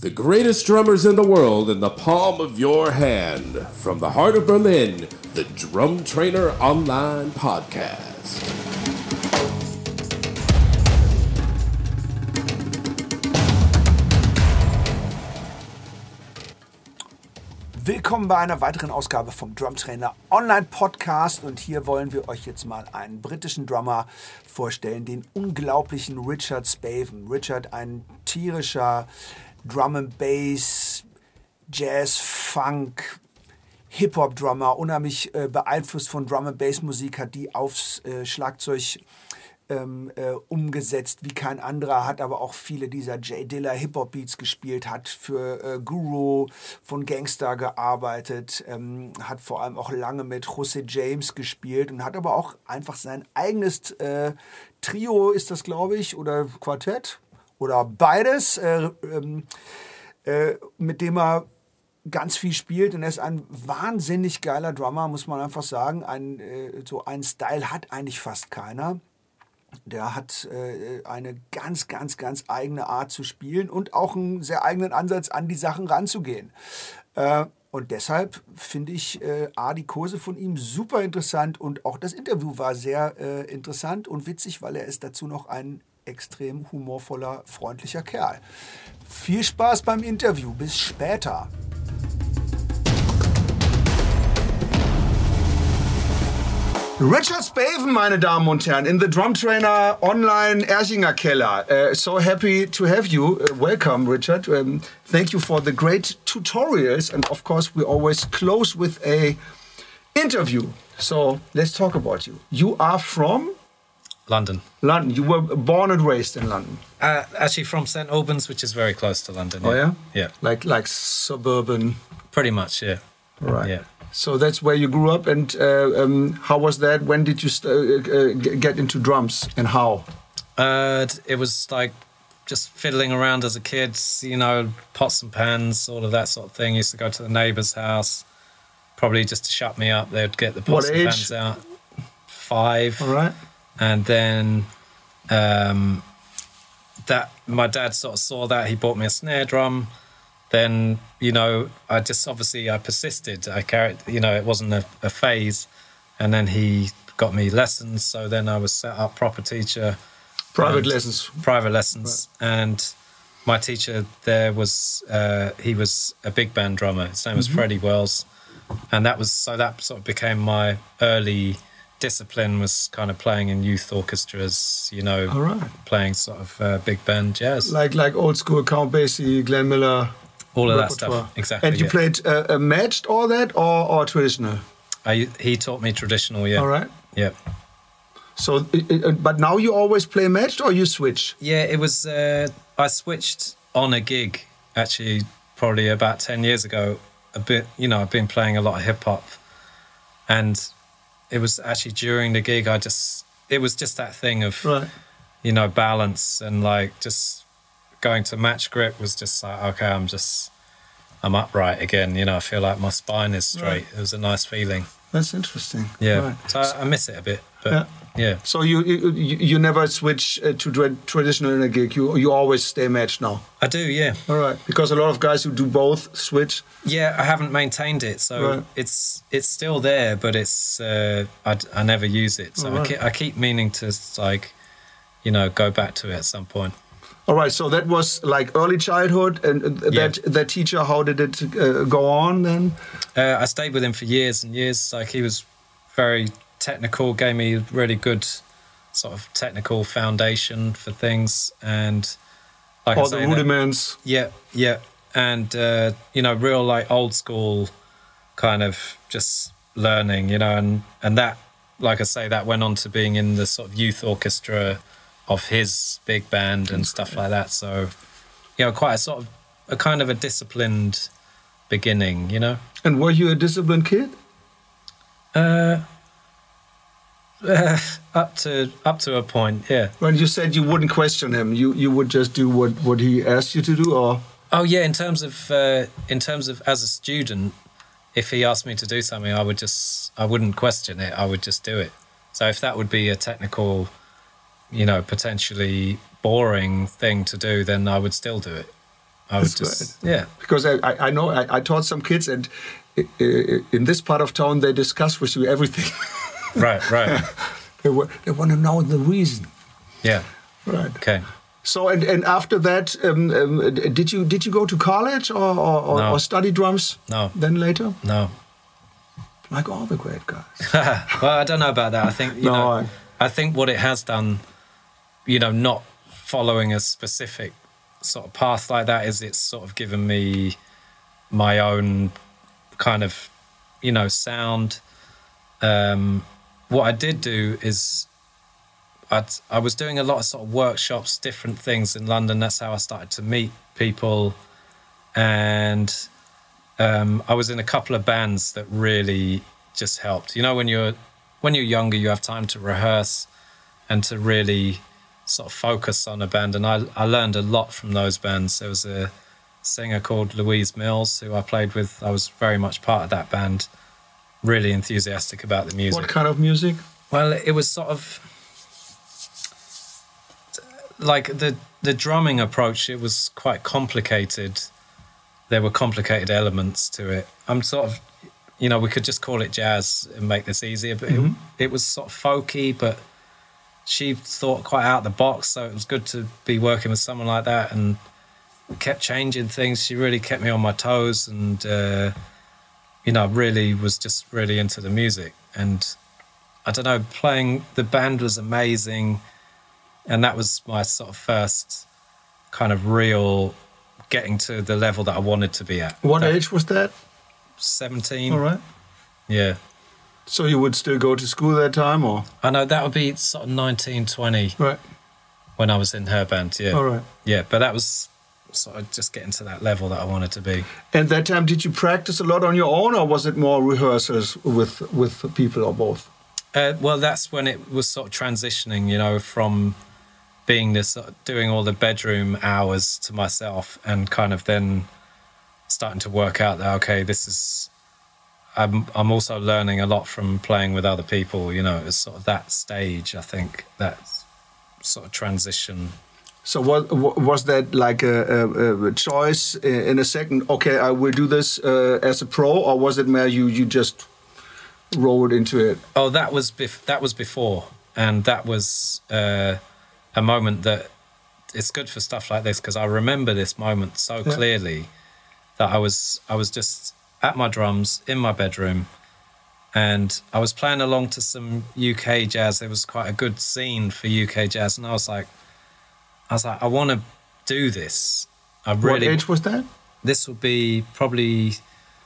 The greatest drummers in the world in the palm of your hand. From the heart of Berlin, the Drum Trainer Online Podcast. Willkommen bei einer weiteren Ausgabe vom Drum Trainer Online Podcast. Und hier wollen wir euch jetzt mal einen britischen Drummer vorstellen, den unglaublichen Richard Spaven. Richard, ein tierischer Drum and Bass, Jazz, Funk, Hip-Hop-Drummer, unheimlich beeinflusst von Drum and Bass Musik, hat die aufs Schlagzeug umgesetzt wie kein anderer, hat aber auch viele dieser J Dilla Hip-Hop-Beats gespielt, hat für Guru von Gangsta gearbeitet, hat vor allem auch lange mit José James gespielt und hat aber auch einfach sein eigenes Trio, ist das glaube ich, oder Quartett oder beides, mit dem er ganz viel spielt, und er ist ein wahnsinnig geiler Drummer, muss man einfach sagen. So einen Style hat eigentlich fast keiner. Der hat eine ganz, ganz, ganz eigene Art zu spielen und auch einen sehr eigenen Ansatz, an die Sachen ranzugehen. Und deshalb finde ich die Kurse von ihm super interessant, und auch das Interview war sehr interessant und witzig, weil er ist dazu noch ein extrem humorvoller, freundlicher Kerl. Viel Spaß beim Interview. Bis später. Richard Spaven, meine Damen und Herren, in the Drum Trainer Online Erchinger Keller. So happy to have you. Welcome, Richard. Thank you for the great tutorials. And of course, we always close with a interview. So let's talk about you. You are from? London. London. You were born and raised in London. Actually from St Albans, which is very close to London. Yeah. Oh, yeah? Yeah. Like suburban? Pretty much, yeah. Right. Yeah. So that's where you grew up, and how was that? When did you get into drums, and how? It was like just fiddling around as a kid, you know, pots and pans, all of that sort of thing. Used to go to the neighbour's house, probably just to shut me up. They'd get the pots and pans out. 5. All right. And then that my dad sort of saw that. He bought me a snare drum. Then, you know, I persisted. I carried, you know, it wasn't a phase. And then he got me lessons. So then I was set up proper teacher. Private lessons. Right. And my teacher there was, he was a big band drummer. His name was Freddie Wells. And that sort of became my early discipline, was kind of playing in youth orchestras, you know, playing sort of big band jazz. Like old school Count Basie, Glenn Miller. All of that stuff, exactly. And you played matched all that, or traditional? He taught me traditional, yeah. All right. Yeah. So, but now you always play matched, or you switch? Yeah, it was. I switched on a gig, actually, probably about 10 years ago. A bit, you know, I've been playing a lot of hip hop, and it was actually during the gig. It was just that thing of, you know, balance and like just. Going to match grip was just like, okay, I'm upright again. You know, I feel like my spine is straight. Right. It was a nice feeling. That's interesting. Yeah. Right. So I miss it a bit, but yeah. So you never switch to traditional in a gig. You always stay matched now. I do, yeah. All right. Because a lot of guys who do both switch. Yeah, I haven't maintained it, so it's still there, but it's I never use it. So I keep meaning to, like, you know, go back to it at some point. All right, so that was like early childhood, and that teacher, how did it go on then? I stayed with him for years and years. Like, he was very technical, gave me really good sort of technical foundation for things, and like all the rudiments. Yeah, and you know, real like old school kind of just learning, you know, and that, like I say, that went on to being in the sort of youth orchestra of his big band and stuff like that. So, you know, quite a kind of a disciplined beginning, you know. And were you a disciplined kid? Up to a point, yeah. When you said you wouldn't question him, you would just do what he asked you to do, or? Oh yeah, in terms of as a student, if he asked me to do something, I wouldn't question it. I would just do it. So if that would be a technical, you know, potentially boring thing to do, then I would still do it. I would That's just, great. yeah. Because I know I taught some kids, and in this part of town they discuss with you everything. Right. They want to know the reason. Yeah. Right. Okay. So and after that, did you go to college or No. or study drums? No. Then later, No. like all the great guys. Well, I don't know about that. I think, you No, know, I think what it has done, you know, not following a specific sort of path like that, is it's sort of given me my own kind of, you know, sound. What I did do is I was doing a lot of sort of workshops, different things in London. That's how I started to meet people. And I was in a couple of bands that really just helped. You know, when you're younger, you have time to rehearse and to really sort of focus on a band. And I learned a lot from those bands. There was a singer called Louise Mills who I played with. I was very much part of that band, really enthusiastic about the music. What kind of music? Well, it was sort of like the drumming approach. It was quite complicated. There were complicated elements to it. I'm sort of, you know, we could just call it jazz and make this easier, but it was sort of folky, but she thought quite out the box, so it was good to be working with someone like that, and kept changing things. She really kept me on my toes, and you know, really was just really into the music. And I don't know, playing, the band was amazing, and that was my sort of first kind of real getting to the level that I wanted to be at. What age was that? 17. All right. Yeah. So you would still go to school that time, or? I know that would be sort of 19, 20 Right. when I was in her band, yeah. All right. Yeah, but that was sort of just getting to that level that I wanted to be. And that time, did you practice a lot on your own, or was it more rehearsals with people, or both? Well, that's when it was sort of transitioning, you know, from being this, doing all the bedroom hours to myself, and kind of then starting to work out that, okay, this is, I'm also learning a lot from playing with other people, you know. It's sort of that stage, I think, that sort of transition. So was that like a choice in a second? Okay, I will do this as a pro, or was it more you just rolled into it? Oh, that was before, and that was a moment that it's good for stuff like this, because I remember this moment so clearly, that I was just at my drums in my bedroom, and I was playing along to some UK jazz. There was quite a good scene for UK jazz, and I was like, I want to do this. What age was that? This would be probably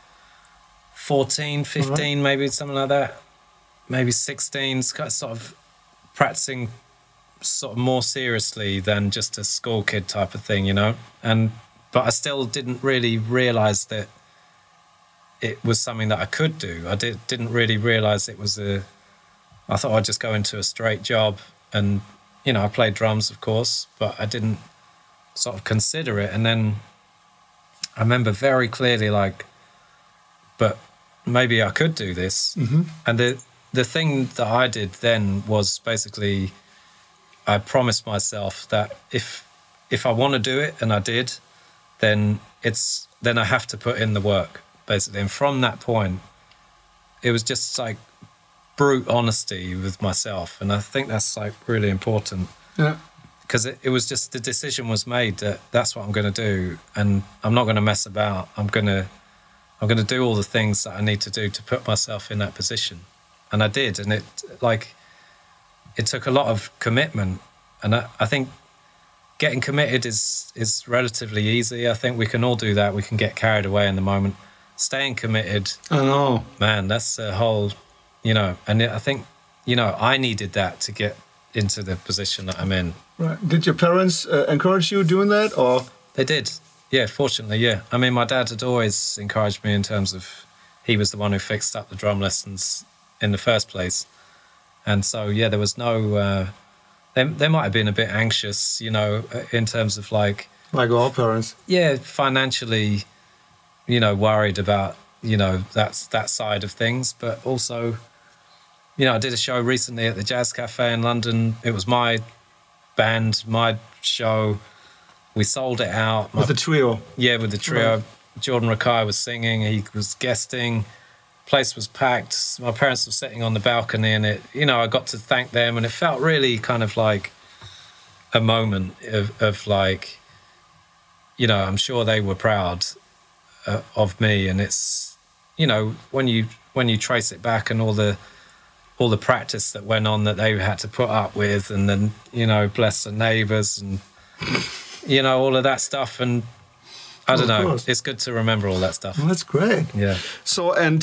14, 15, maybe something like that. Maybe 16, sort of practicing sort of more seriously than just a school kid type of thing, you know. But I still didn't really realise that it was something that I could do. I didn't really realise it was I thought I'd just go into a straight job, and, you know, I played drums, of course, but I didn't sort of consider it. And then I remember very clearly, like, but maybe I could do this. Mm-hmm. And the thing that I did then was basically, I promised myself that if I want to do it, and I did, then I have to put in the work, basically. And from that point, it was just like brute honesty with myself, and I think that's like really important. Yeah. Because it was just, the decision was made that that's what I'm going to do, and I'm not going to mess about. I'm going to do all the things that I need to do to put myself in that position, and I did. And it took a lot of commitment, and I think getting committed is relatively easy. I think we can all do that. We can get carried away in the moment. Staying committed, I know, man, that's a whole, you know. And I think, you know, I needed that to get into the position that I'm in. Right. Did your parents encourage you doing that, or? They did. Yeah, fortunately, yeah. I mean, my dad had always encouraged me in terms of, he was the one who fixed up the drum lessons in the first place. And so, yeah, there was no, they might have been a bit anxious, you know, in terms of like all parents. Yeah, financially, you know, worried about, you know, that side of things. But also, you know, I did a show recently at the Jazz Cafe in London. It was my band, my show, We sold it out. With the trio? Yeah, with the trio. Right. Jordan Rakai was singing, he was guesting, place was packed. My parents were sitting on the balcony, and I got to thank them, and it felt really kind of like a moment of like, I'm sure they were proud of me, and it's, when you trace it back and all the practice that went on that they had to put up with, and then bless the neighbours and all of that stuff, and I don't know. It's good to remember all that stuff. Well, that's great. Yeah. So, and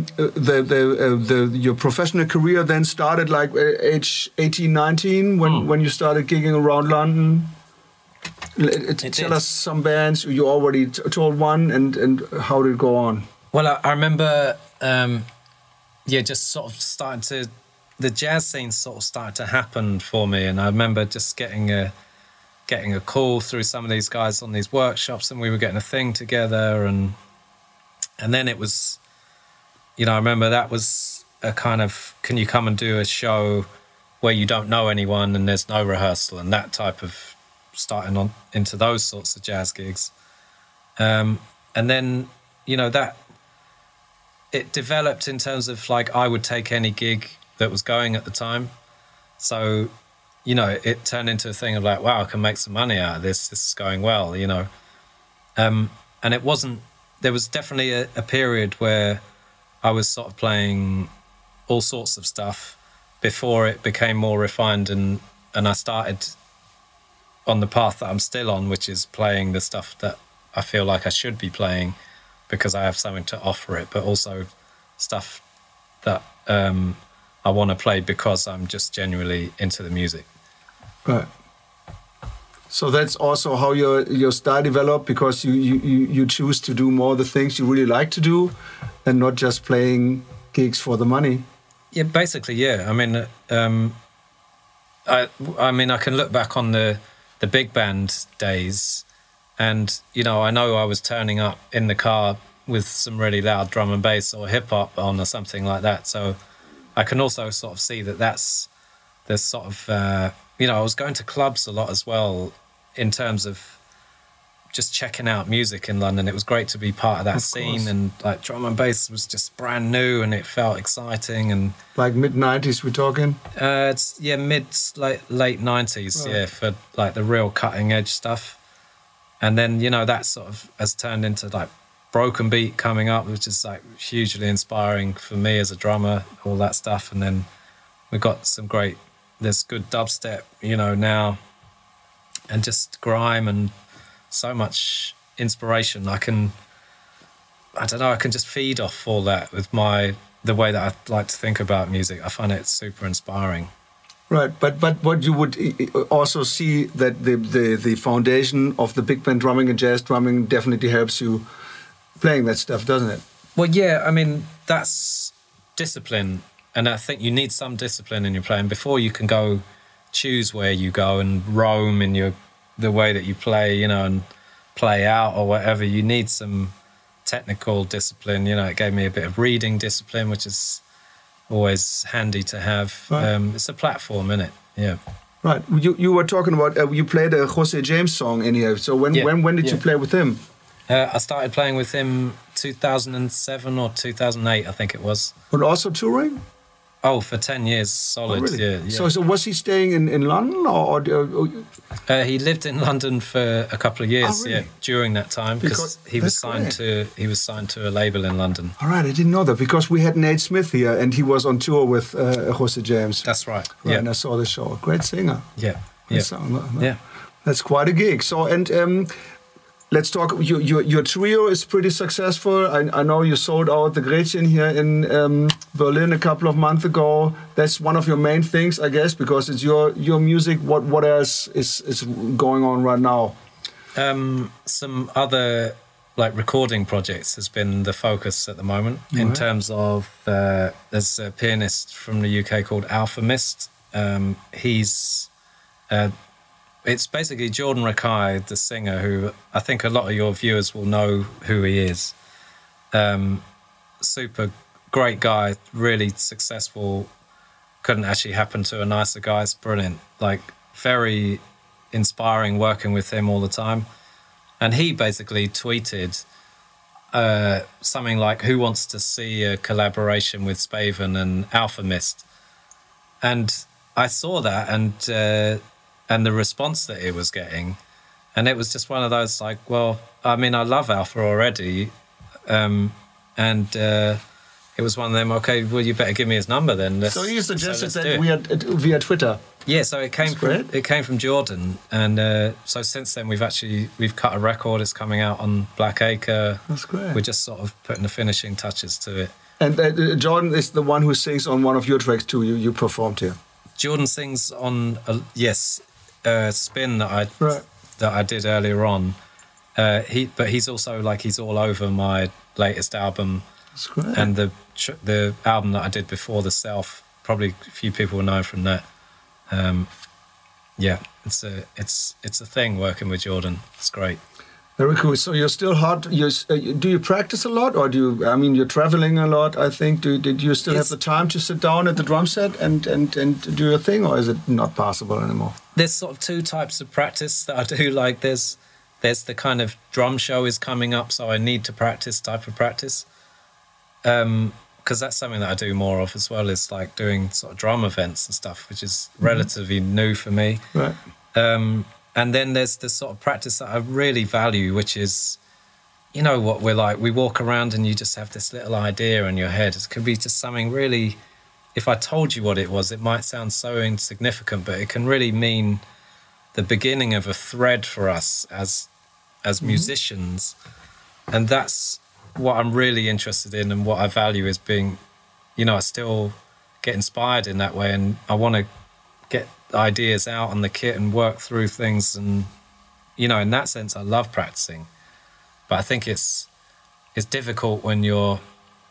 your professional career then started like age 18, 19 when you started gigging around London. Tell us some bands. You already told one, and how did it go on? Well, I remember, just sort of the jazz scene sort of started to happen for me, and I remember just getting a call through some of these guys on these workshops, and we were getting a thing together, and then it was, I remember that was a kind of, can you come and do a show where you don't know anyone and there's no rehearsal, and that type of starting on into those sorts of jazz gigs. And then, that it developed in terms of like, I would take any gig that was going at the time. So, it turned into a thing of like, wow, I can make some money out of this. This is going well, And it wasn't, there was definitely a period where I was sort of playing all sorts of stuff before it became more refined, and I started on the path that I'm still on, which is playing the stuff that I feel like I should be playing because I have something to offer it, but also stuff that I want to play because I'm just genuinely into the music. Right. So that's also how your style developed, because you choose to do more the things you really like to do, and not just playing gigs for the money. Yeah, basically, yeah. I mean, I can look back on the big band days, and I know I was turning up in the car with some really loud drum and bass or hip hop on or something like that. So I can also sort of see that there's sort of I was going to clubs a lot as well, in terms of just checking out music in London. It was great to be part of that scene, and like drum and bass was just brand new and it felt exciting. And like mid-90s we're talking? It's late 90s, right. Yeah, for like the real cutting edge stuff. And then that sort of has turned into like Broken Beat coming up, which is like hugely inspiring for me as a drummer, all that stuff. And then we've got there's good dubstep, now, and just grime, and so much inspiration. I can just feed off all that with the way that I like to think about music. I find it super inspiring. Right, but what you would also see that the foundation of the big band drumming and jazz drumming definitely helps you playing that stuff, doesn't it? Well, yeah, I mean, that's discipline, and I think you need some discipline in your playing before you can go choose where you go and roam in the way that you play, and play out or whatever. You need some technical discipline. It gave me a bit of reading discipline, which is always handy to have. Right. It's a platform, isn't it? Yeah. Right. You were talking about you played a Jose James song in here. So when did you play with him? I started playing with him 2007 or 2008, I think it was. But also touring? Oh, for 10 years solid. Oh, really? Yeah. So was he staying in London or he lived in London for a couple of years, really? Yeah, during that time, because he was signed to a label in London. All right, I didn't know that, because we had Nate Smith here and he was on tour with Jose James. That's right. Right, yeah. And I saw the show. Great singer. Yeah. Yeah. That's quite a gig. So let's talk. Your trio is pretty successful. I know you sold out the Gretchen here in Berlin a couple of months ago. That's one of your main things, I guess, because it's your music. What else is going on right now? Some other like recording projects has been the focus at the moment. Right. In terms of there's a pianist from the UK called Alpha Mist. It's basically Jordan Rakai, the singer, who I think a lot of your viewers will know who he is. Super great guy, really successful. Couldn't actually happen to a nicer guy. It's brilliant. Like very inspiring working with him all the time. And he basically tweeted something like, "Who wants to see a collaboration with Spaven and Alpha Mist?" And I saw that and the response that it was getting, and it was just one of those like, well, I mean, I love Alpha already, and it was one of them. Okay, well, you better give me his number then. So you suggested that via Twitter. Yeah, so it came from Jordan, and so since then we've cut a record. It's coming out on Black Acre. That's great. We're just sort of putting the finishing touches to it. And Jordan is the one who sings on one of your tracks too. You performed here. Jordan sings on Spin that I did earlier on. He's also like, he's all over my latest album. That's great. And the album that I did before, The Self. Probably a few people will know from that. It's a thing working with Jordan. It's great. Very cool. So you're still hot. Do you practice a lot, or you're traveling a lot? I think. Did you still have the time to sit down at the drum set and do your thing, or is it not possible anymore? There's sort of two types of practice that I do. Like there's the kind of drum show is coming up, so I need to practice type of practice. Because that's something that I do more of as well, is like doing sort of drum events and stuff, which is relatively new for me. Right. And then there's the sort of practice that I really value, which is, you know what we're like, we walk around and you just have this little idea in your head. It could be just something really, if I told you what it was, it might sound so insignificant, but it can really mean the beginning of a thread for us as musicians. And that's what I'm really interested in, and what I value is being, I still get inspired in that way, and I want to get ideas out on the kit and work through things, and in that sense I love practicing. But I think it's difficult when you're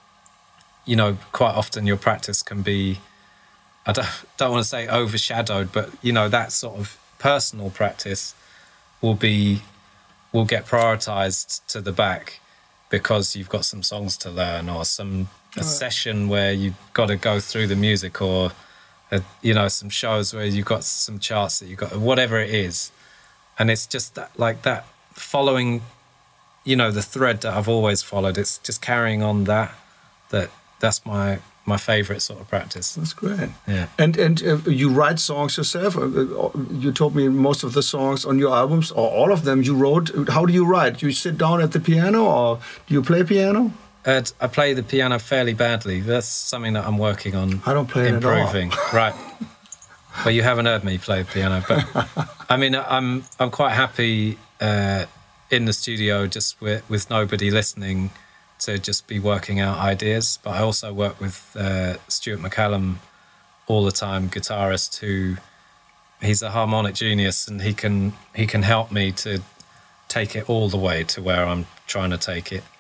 quite often your practice can be, I don't want to say overshadowed, but that sort of personal practice will get prioritized to the back because you've got some songs to learn, or a session where you've got to go through the music, or some shows where you've got some charts that you've got, whatever it is. And it's just that following, the thread that I've always followed. It's just carrying on that's my favorite sort of practice. That's great. Yeah. And you write songs yourself. You told me most of the songs on your albums, or all of them, you wrote. How do you write? Do you sit down at the piano, or do you play piano? I play the piano fairly badly. That's something that I'm working on. I don't play improving. It at all. Right. Well, you haven't heard me play piano, but I mean, I'm quite happy in the studio just with nobody listening, to just be working out ideas. But I also work with Stuart McCallum all the time, guitarist, he's a harmonic genius, and he can help me to take it all the way to where I'm trying to take it.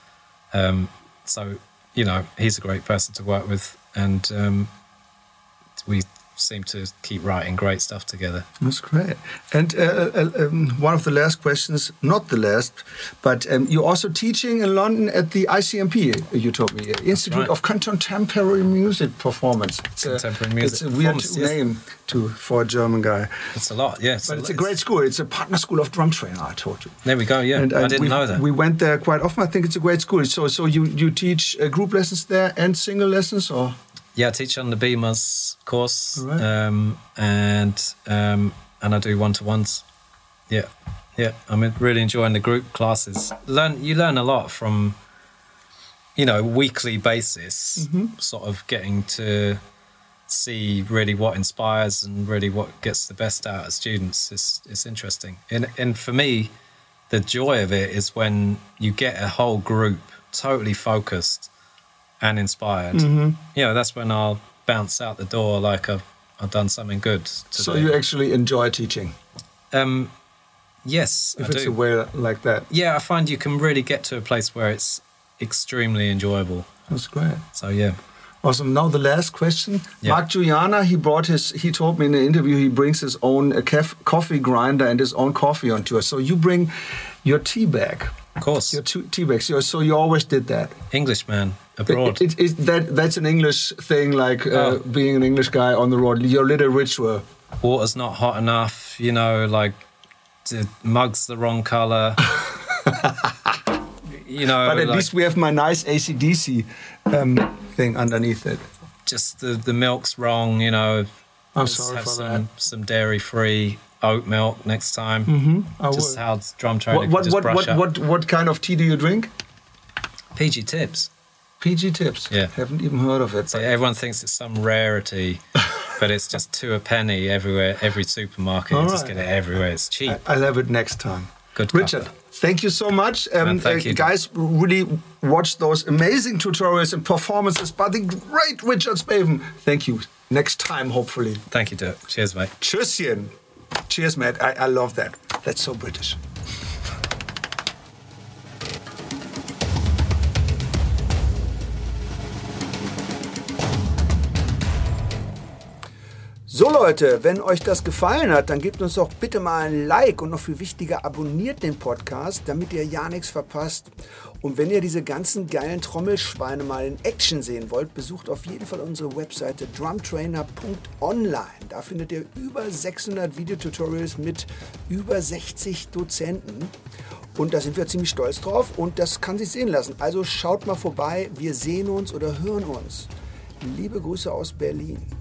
So, he's a great person to work with, and we seem to keep writing great stuff together. That's great. And one of the last questions, not the last, but you're also teaching in London at the ICMP, you told me, Institute of Contemporary Music Performance. Contemporary Music It's a weird name for a German guy. It's a lot, yeah. But it's a great school. It's a partner school of drum training, I told you. There we go, yeah. And I didn't know that. We went there quite often. I think it's a great school. So you teach group lessons there and single lessons, or? Yeah, I teach on the BMUS course, right. And I do one-to-ones. Yeah. I'm really enjoying the group classes. You learn a lot from, weekly basis, sort of getting to see really what inspires and really what gets the best out of students. It's interesting. And for me, the joy of it is when you get a whole group totally focused and inspired. That's when I'll bounce out the door like I've done something good today. So you actually enjoy teaching? Yes, if it's a way like that. Yeah, I find you can really get to a place where it's extremely enjoyable. That's great. So yeah. Awesome. Now the last question. Yeah. Mark Giuliana, he told me in the interview he brings his own coffee grinder and his own coffee on tour. So you bring your tea bag. Of course. Your tea bags. So you always did that. Englishman abroad. That's an English thing, like being an English guy on the road. Your little ritual. Water's not hot enough, like the mug's the wrong color. You know, but at least we have my nice AC/DC thing underneath it. Just the milk's wrong, you know. I'm sorry for that. Some dairy-free oat milk next time. I just will. how drum training can just brush up. What kind of tea do you drink? PG Tips. PG Tips. Yeah. Haven't even heard of it. So everyone thinks it's some rarity, but it's just $2 a penny everywhere, every supermarket. All You just right. get it everywhere. It's cheap. I'll have it next time. Good Richard, copper. thank you so much. Thank you. Guys, really watch those amazing tutorials and performances by the great Richard Spaven. Thank you. Next time, hopefully. Thank you, Dirk. Cheers, mate. Tschüsschen. Cheers, Matt. I love that. That's so British. So Leute, wenn euch das gefallen hat, dann gebt uns doch bitte mal ein Like und noch viel wichtiger, abonniert den Podcast, damit ihr ja nichts verpasst. Und wenn ihr diese ganzen geilen Trommelschweine mal in Action sehen wollt, besucht auf jeden Fall unsere Webseite drumtrainer.online. Da findet ihr über 600 Videotutorials mit über 60 Dozenten. Und da sind wir ziemlich stolz drauf und das kann sich sehen lassen. Also schaut mal vorbei, wir sehen uns oder hören uns. Liebe Grüße aus Berlin.